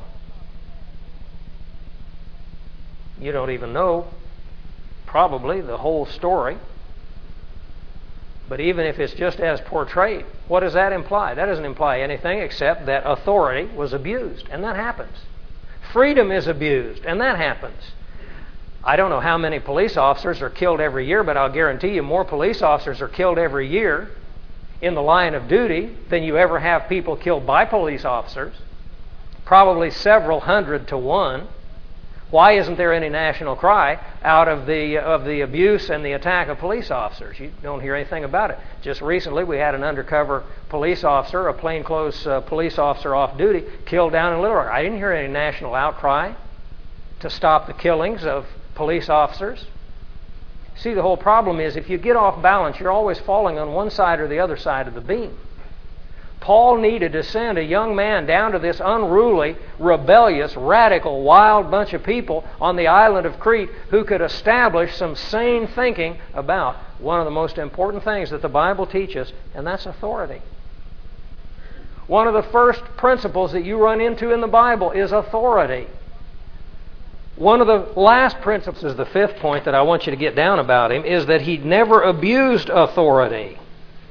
You don't even know, probably, the whole story. But even if it's just as portrayed, what does that imply? That doesn't imply anything except that authority was abused. And that happens. Freedom is abused, and that happens. I don't know how many police officers are killed every year, but I'll guarantee you more police officers are killed every year in the line of duty than you ever have people killed by police officers. Probably several hundred to one. Why isn't there any national cry out of the of the abuse and the attack of police officers? You don't hear anything about it. Just recently we had an undercover police officer, a plainclothes uh, police officer off duty, killed down in Little Rock. I didn't hear any national outcry to stop the killings of police officers. See, the whole problem is if you get off balance, you're always falling on one side or the other side of the beam. Paul needed to send a young man down to this unruly, rebellious, radical, wild bunch of people on the island of Crete who could establish some sane thinking about one of the most important things that the Bible teaches, and that's authority. One of the first principles that you run into in the Bible is authority. One of the last principles, is the fifth point that I want you to get down about him, is that he never abused authority.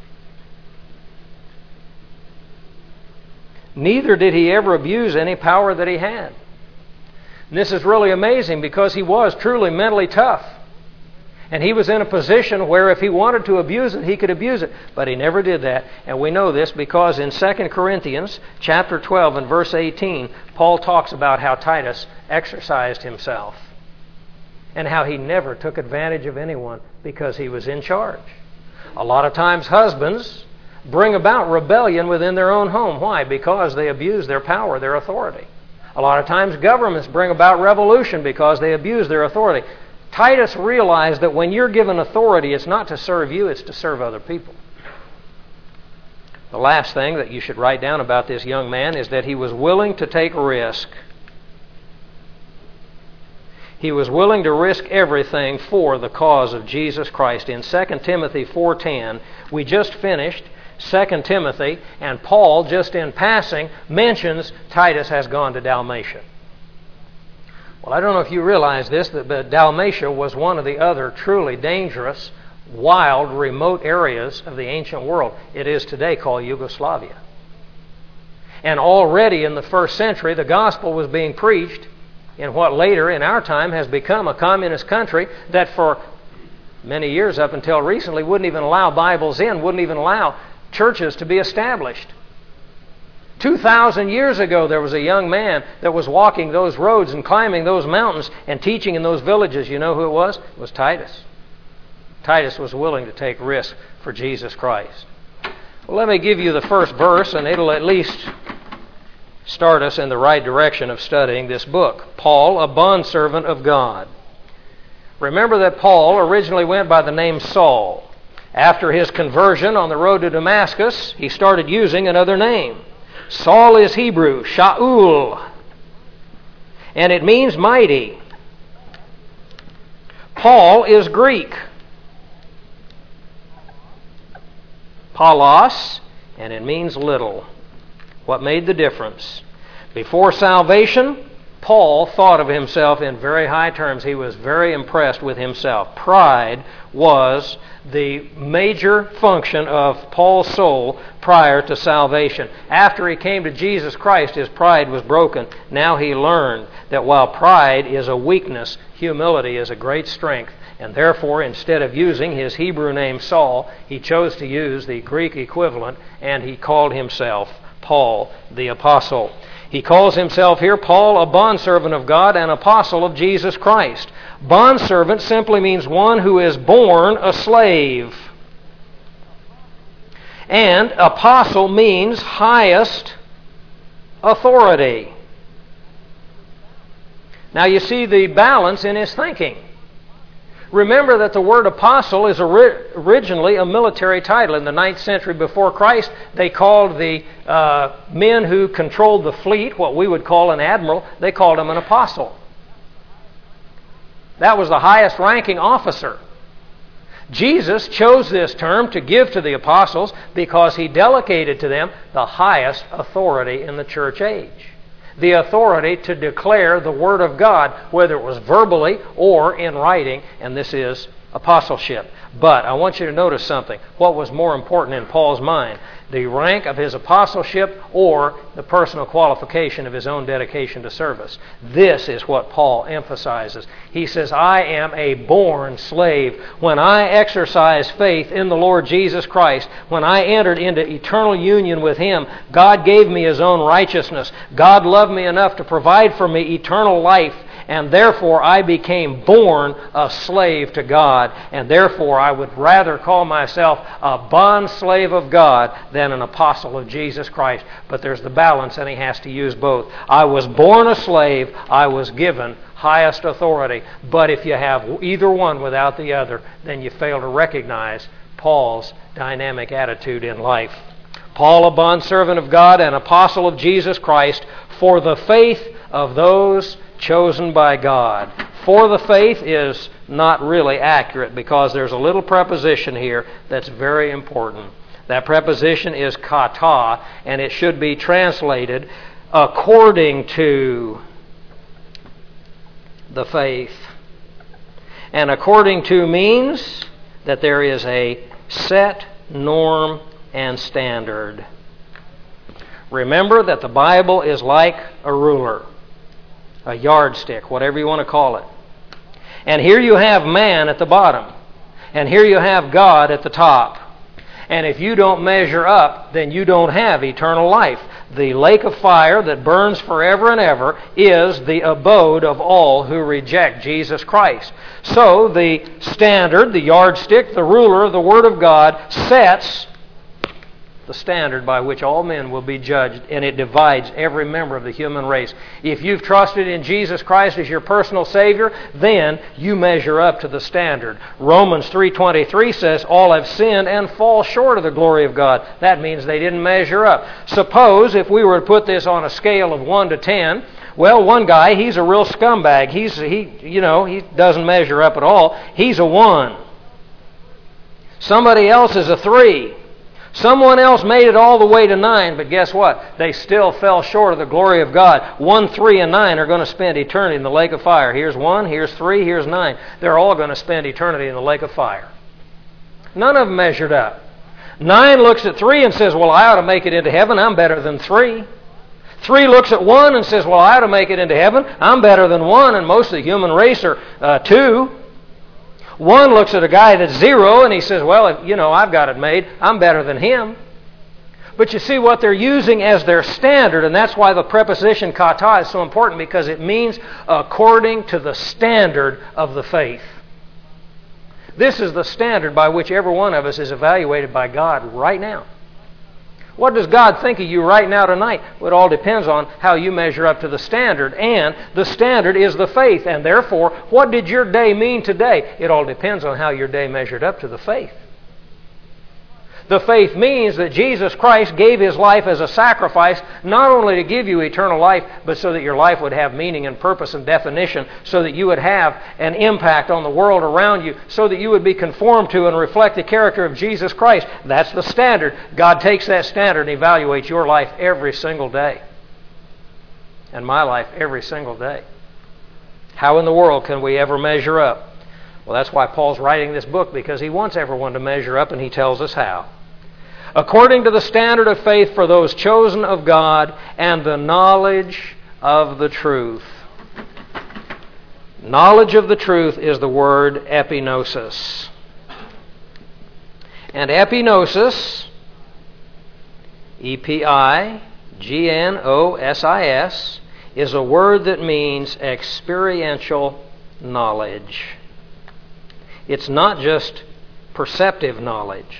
Neither did he ever abuse any power that he had. And this is really amazing because he was truly mentally tough. And he was in a position where if he wanted to abuse it, he could abuse it. But he never did that. And we know this because in Second Corinthians chapter twelve and verse eighteen, Paul talks about how Titus exercised himself and how he never took advantage of anyone because he was in charge. A lot of times husbands bring about rebellion within their own home. Why? Because they abuse their power, their authority. A lot of times governments bring about revolution because they abuse their authority. Titus realized that when you're given authority, it's not to serve you, it's to serve other people. The last thing that you should write down about this young man is that he was willing to take risk. He was willing to risk everything for the cause of Jesus Christ. In Second Timothy four ten, we just finished Second Timothy, and Paul, just in passing, mentions Titus has gone to Dalmatia. Well, I don't know if you realize this, but Dalmatia was one of the other truly dangerous, wild, remote areas of the ancient world. It is today called Yugoslavia. And already in the first century, the gospel was being preached in what later, in our time, has become a communist country that for many years up until recently wouldn't even allow Bibles in, wouldn't even allow churches to be established. Two thousand years ago, there was a young man that was walking those roads and climbing those mountains and teaching in those villages. You know who it was? It was Titus. Titus was willing to take risks for Jesus Christ. Well, let me give you the first verse, and it'll at least start us in the right direction of studying this book. Paul, a bondservant of God. Remember that Paul originally went by the name Saul. After his conversion on the road to Damascus, he started using another name. Saul is Hebrew, Shaul, and it means mighty. Paul is Greek, Paulos, and it means little. What made the difference? Before salvation, Paul thought of himself in very high terms. He was very impressed with himself. Pride was the major function of Paul's soul prior to salvation. After he came to Jesus Christ, his pride was broken. Now he learned that while pride is a weakness, humility is a great strength. And therefore, instead of using his Hebrew name Saul, he chose to use the Greek equivalent, and he called himself Paul the Apostle. He calls himself here, Paul, a bondservant of God, an apostle of Jesus Christ. Bondservant simply means one who is born a slave. And apostle means highest authority. Now you see the balance in his thinking. Remember that the word apostle is ori- originally a military title. In the ninth century before Christ, they called the uh, men who controlled the fleet, what we would call an admiral, they called him an apostle. That was the highest ranking officer. Jesus chose this term to give to the apostles because he delegated to them the highest authority in the church age. The authority to declare the Word of God, whether it was verbally or in writing, and this is apostleship. But I want you to notice something. What was more important in Paul's mind? The rank of his apostleship or the personal qualification of his own dedication to service? This is what Paul emphasizes. He says, I am a born slave. When I exercise faith in the Lord Jesus Christ, when I entered into eternal union with Him, God gave me His own righteousness. God loved me enough to provide for me eternal life. And therefore I became born a slave to God. And therefore I would rather call myself a bond slave of God than an apostle of Jesus Christ. But there's the balance, and he has to use both. I was born a slave. I was given highest authority. But if you have either one without the other, then you fail to recognize Paul's dynamic attitude in life. Paul, a bondservant of God and apostle of Jesus Christ, for the faith of those chosen by God. For the faith is not really accurate because there's a little preposition here that's very important. That preposition is kata, and it should be translated according to the faith. And according to means that there is a set norm and standard. Remember that the Bible is like a ruler, a yardstick, whatever you want to call it. And here you have man at the bottom, and here you have God at the top. And if you don't measure up, then you don't have eternal life. The lake of fire that burns forever and ever is the abode of all who reject Jesus Christ. So the standard, the yardstick, the ruler of the Word of God sets the standard by which all men will be judged, and it divides every member of the human race. If you've trusted in Jesus Christ as your personal Savior, then you measure up to the standard. Romans three twenty-three says, all have sinned and fall short of the glory of God. That means they didn't measure up. Suppose if we were to put this on a scale of one to ten, well, one guy, he's a real scumbag. He's, he, you know, he doesn't measure up at all. He's a one. Somebody else is a three. Someone else made it all the way to nine, but guess what? They still fell short of the glory of God. One, three, and nine are going to spend eternity in the lake of fire. Here's one, here's three, here's nine. They're all going to spend eternity in the lake of fire. None of them measured up. Nine looks at three and says, well, I ought to make it into heaven. I'm better than three. Three looks at one and says, well, I ought to make it into heaven. I'm better than one, and most of the human race are uh, two. One looks at a guy that's zero and he says, well, you know, I've got it made. I'm better than him. But you see what they're using as their standard, and that's why the preposition kata is so important, because it means according to the standard of the faith. This is the standard by which every one of us is evaluated by God right now. What does God think of you right now tonight? Well, it all depends on how you measure up to the standard. And the standard is the faith. And therefore, what did your day mean today? It all depends on how your day measured up to the faith. The faith means that Jesus Christ gave His life as a sacrifice, not only to give you eternal life, but so that your life would have meaning and purpose and definition, so that you would have an impact on the world around you, so that you would be conformed to and reflect the character of Jesus Christ. That's the standard. God takes that standard and evaluates your life every single day. And my life every single day. How in the world can we ever measure up? Well, that's why Paul's writing this book, because he wants everyone to measure up, and he tells us how. According to the standard of faith for those chosen of God and the knowledge of the truth. Knowledge of the truth is the word epignosis. And epignosis, E P I G N O S I S, is a word that means experiential knowledge. It's not just perceptive knowledge.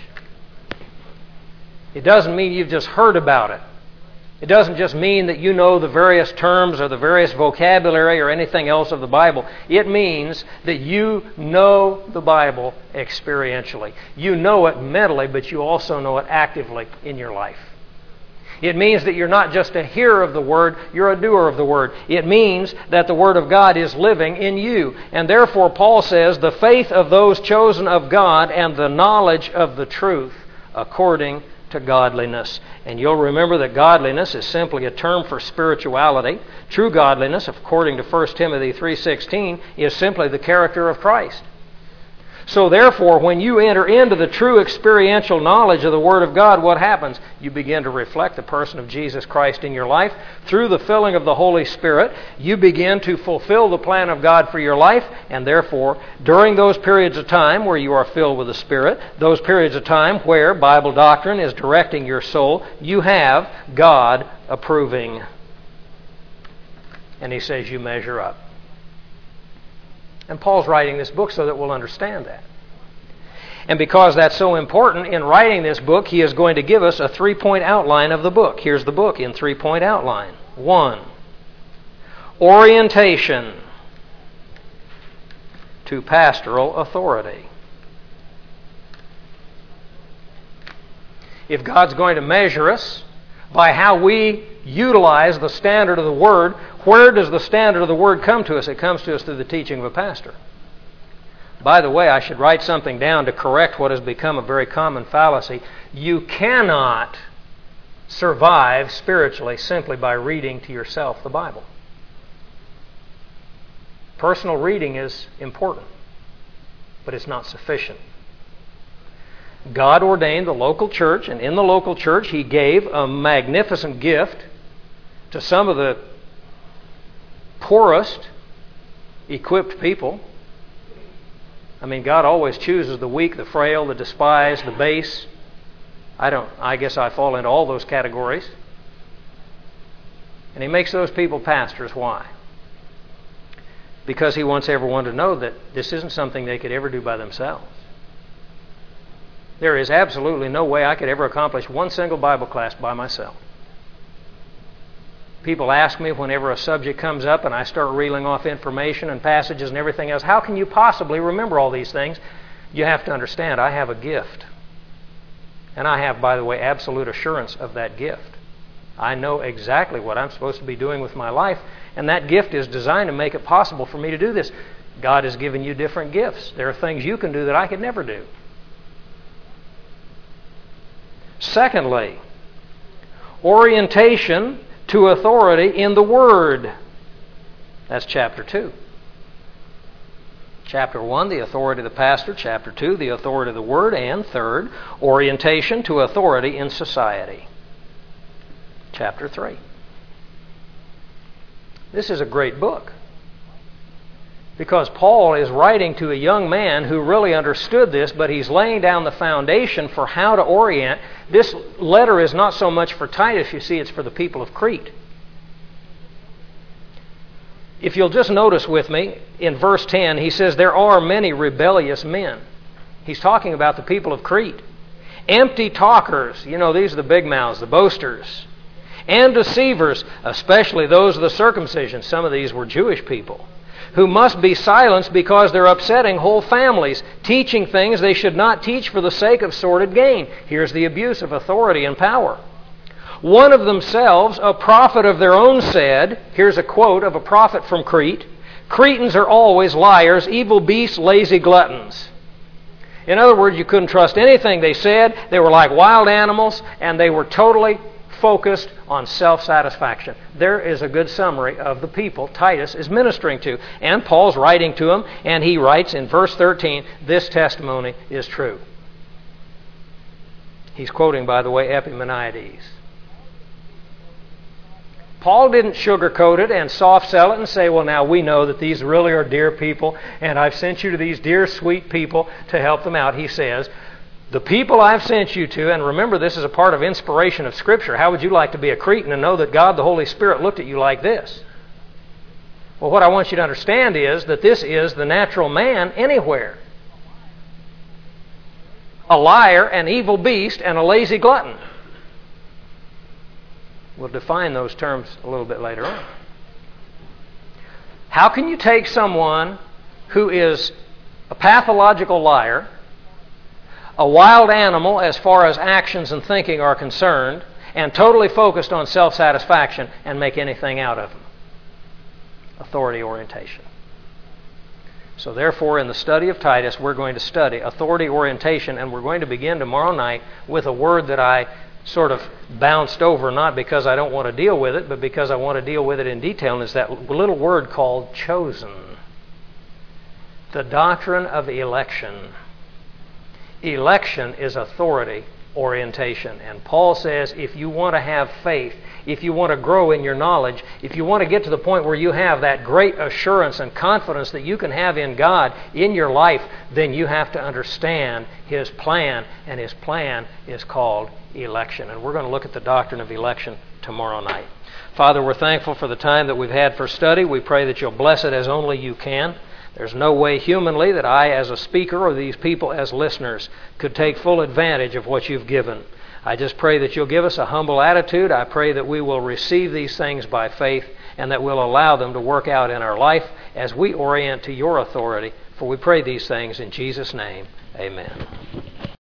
It doesn't mean you've just heard about it. It doesn't just mean that you know the various terms or the various vocabulary or anything else of the Bible. It means that you know the Bible experientially. You know it mentally, but you also know it actively in your life. It means that you're not just a hearer of the Word, you're a doer of the Word. It means that the Word of God is living in you. And therefore, Paul says, the faith of those chosen of God and the knowledge of the truth according to godliness. And you'll remember that godliness is simply a term for spirituality. True godliness, according to First Timothy three sixteen, is simply the character of Christ. So therefore, when you enter into the true experiential knowledge of the Word of God, what happens? You begin to reflect the person of Jesus Christ in your life. Through the filling of the Holy Spirit, you begin to fulfill the plan of God for your life, and therefore, during those periods of time where you are filled with the Spirit, those periods of time where Bible doctrine is directing your soul, you have God approving. And He says you measure up. And Paul's writing this book so that we'll understand that. And because that's so important, in writing this book, he is going to give us a three-point outline of the book. Here's the book in three-point outline. One, orientation to pastoral authority. If God's going to measure us by how we utilize the standard of the Word, where does the standard of the Word come to us? It comes to us through the teaching of a pastor. By the way, I should write something down to correct what has become a very common fallacy. You cannot survive spiritually simply by reading to yourself the Bible. Personal reading is important, but it's not sufficient. God ordained the local church, and in the local church He gave a magnificent gift to some of the poorest equipped people. I mean, God always chooses the weak, the frail, the despised, the base. I don't, I guess I fall into all those categories. And He makes those people pastors. Why? Because He wants everyone to know that this isn't something they could ever do by themselves. There is absolutely no way I could ever accomplish one single Bible class by myself. People ask me whenever a subject comes up and I start reeling off information and passages and everything else, how can you possibly remember all these things? You have to understand, I have a gift. And I have, by the way, absolute assurance of that gift. I know exactly what I'm supposed to be doing with my life, and that gift is designed to make it possible for me to do this. God has given you different gifts. There are things you can do that I could never do. Secondly, orientation to authority in the Word. That's chapter two. Chapter one, the authority of the pastor. Chapter two, the authority of the Word. And third, orientation to authority in society. Chapter three. This is a great book, because Paul is writing to a young man who really understood this, but he's laying down the foundation for how to orient. This letter is not so much for Titus, you see, it's for the people of Crete. If you'll just notice with me, in verse ten, he says, there are many rebellious men. He's talking about the people of Crete. Empty talkers, you know, these are the big mouths, the boasters. And deceivers, especially those of the circumcision. Some of these were Jewish people, who must be silenced because they're upsetting whole families, teaching things they should not teach for the sake of sordid gain. Here's the abuse of authority and power. One of themselves, a prophet of their own, said, here's a quote of a prophet from Crete, Cretans are always liars, evil beasts, lazy gluttons. In other words, you couldn't trust anything they said. They were like wild animals, and they were totally focused on self-satisfaction. There is a good summary of the people Titus is ministering to. And Paul's writing to them, and he writes in verse thirteen, this testimony is true. He's quoting, by the way, Epimenides. Paul didn't sugarcoat it and soft sell it and say, well, now we know that these really are dear people, and I've sent you to these dear, sweet people to help them out. He says, the people I've sent you to, and remember this is a part of inspiration of Scripture. How would you like to be a Cretan and know that God the Holy Spirit looked at you like this? Well, what I want you to understand is that this is the natural man anywhere. A liar, an evil beast, and a lazy glutton. We'll define those terms a little bit later on. How can you take someone who is a pathological liar, a wild animal as far as actions and thinking are concerned, and totally focused on self-satisfaction, and make anything out of them? Authority orientation. So therefore, in the study of Titus, we're going to study authority orientation, and we're going to begin tomorrow night with a word that I sort of bounced over, not because I don't want to deal with it, but because I want to deal with it in detail, and it's that little word called chosen. The doctrine of election. Election is authority orientation. And Paul says if you want to have faith, if you want to grow in your knowledge, if you want to get to the point where you have that great assurance and confidence that you can have in God in your life, then you have to understand His plan, and His plan is called election. And we're going to look at the doctrine of election tomorrow night. Father, we're thankful for the time that we've had for study. We pray that You'll bless it as only You can. There's no way humanly that I as a speaker or these people as listeners could take full advantage of what You've given. I just pray that You'll give us a humble attitude. I pray that we will receive these things by faith and that we'll allow them to work out in our life as we orient to Your authority. For we pray these things in Jesus' name. Amen.